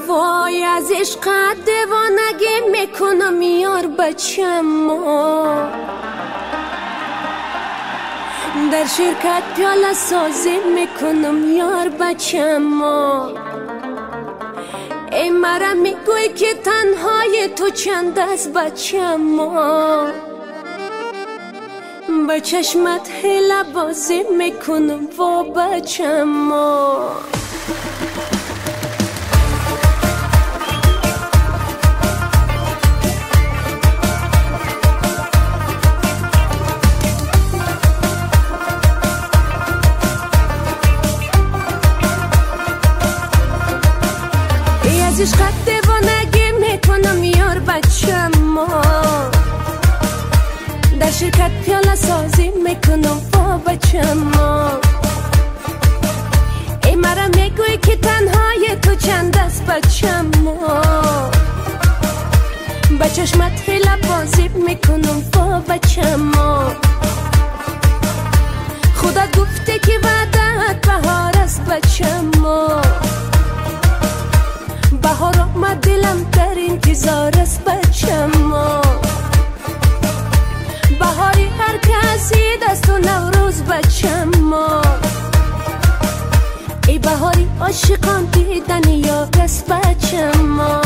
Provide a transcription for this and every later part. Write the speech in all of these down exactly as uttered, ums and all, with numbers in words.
وای از عشقت دیوانگی میکنم یار بچم ما، در شرکت پیاله سازی میکنم یار بچم ما. ای مرا میگوی که تنهای تو چند است بچم ما، با چشمت حیله بازی میکنم وا بچم ما. از عشقت دیوانگی میکنم یار بچم ما، در شرکت پیاله سازی میکنم با بچم ما. ای مرا میگوی که تنهای تو چند است بچم ما، با چشمت حیله بازی میکنم با بچم ما. خدا گفته که وعدت بهار است بچم ما، بهار آمد دلم در انتظار است بچم ما. بهاری هر کسی دست و نوروز بچم ما، ای بهاری عاشقان دیدن یار است بچم ما.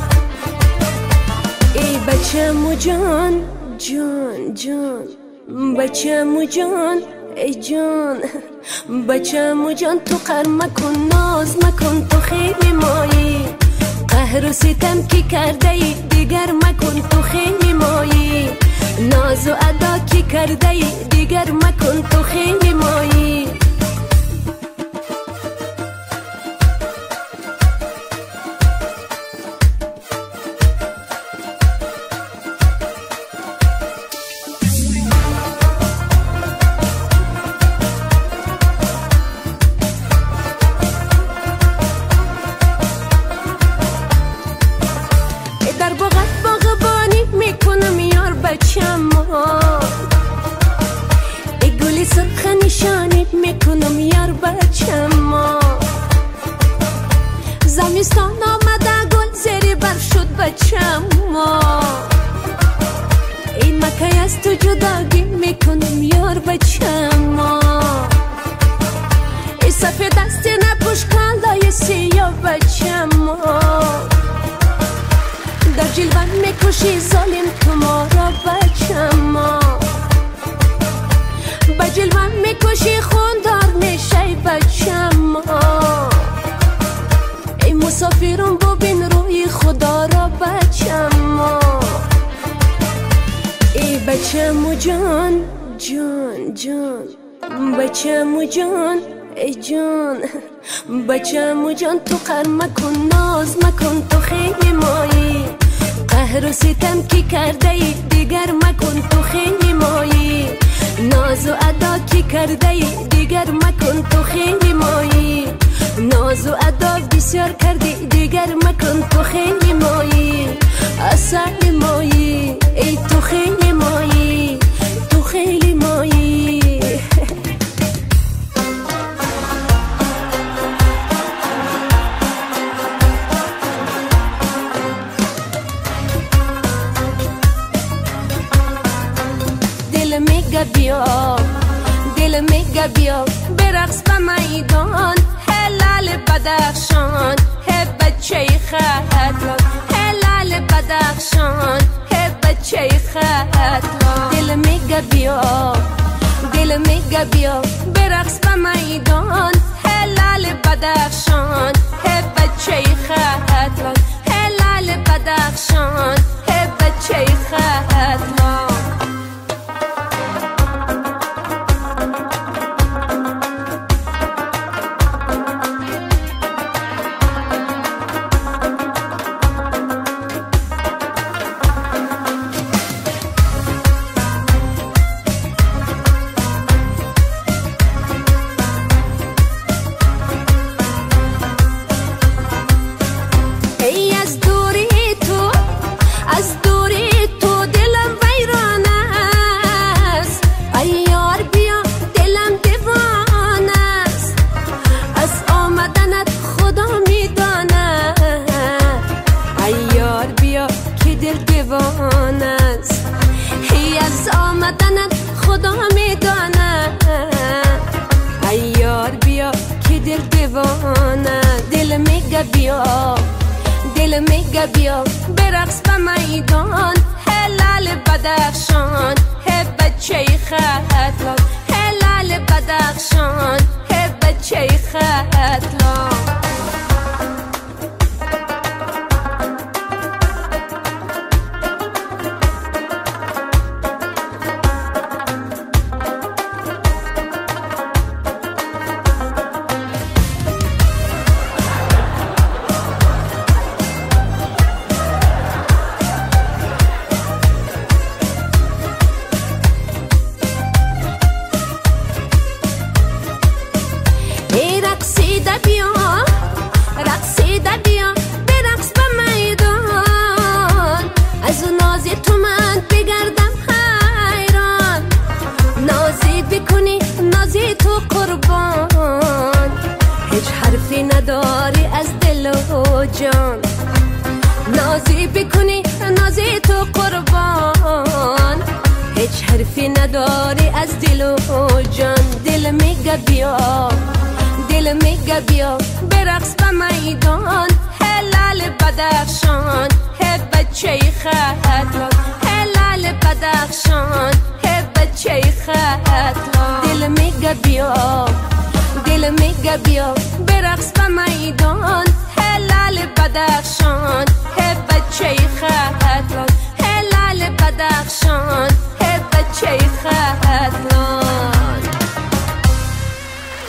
ای بچم و جان جان جان بچم و جان ای جان بچم و جان، تو قهر مکن ناز مکن تو خیلی مایی، قهر و ستم کی کرده ای دیگر مکن تو خیلی مایی، ناز و ادا کی کرده ای دیگر مکن تو خیلی مایی. در باغت باغبانی میکنم یار بچم ما، ای گلی سرخ نشانی میکنم یار بچم ما. زمستان آمده گل زیر بر شد بچم ما، ای مکه از تو جداگی میکنم یار بچم ما. ای سفید دست نپوش کالای سیاه بچم ما، در جلوان میکشی ظالم تو ما را بچم ما. با جلوان میکشی خوندار میشی بچم ما، ای مسافرم ببین روی خدا را بچم ما. ای بچم و جان جان جان بچم و جان ای جان بچم و جان، تو قهر مکن ناز مکن تو خیلی مایی، قهر و ستم کی کرده ای دیگر مکن تو خیلی مایی، ناز و ادا کی کرده ای دیگر مکن تو خیلی مایی، ناز و ادا بسیار کردی دیگر مکن تو خیلی مایی. اصل مایی ای تو خیلی مایی تو خیلی مایی. دل میگه بیا دل میگه بیا برقص به میدان، هلال بدخشان هی بچه خطلان، هلال بدخشان هی بچه خطلان. دل میگه بیا دل میگه بیا برقص به میدان، هلال بدخشان هی بچه خطلان، هلال بدخشان هی بچه خطلان. آمدنت خدا میدانه. ای یار بیا که دل دیوانه، دل میگه بیا، دل میگه بیا برقص به میدان. هلال بدخشان هی بچه ختلان، هلال بدخشان هی بچه ختلان. رقصیده بیا، رقصیده بیا برقص به میدان. از اون نازی تو من بگردم حیران، نازی بکنی نازی تو قربان. هیچ حرفی نداری از دل و جان، نازی بکنی نازی تو قربان. هیچ حرفی نداری از دل و جان. دل میگه بیا، دل میگه بیا برقص به میدان. هلال بدخشان هی بچه ختلان، هلال بدخشان هی بچه ختلان. دل میگه بیا، دل میگه بیا برقص به میدان. هلال بدخشان هی بچه ختلان، هلال بدخشان هی بچه ختلان.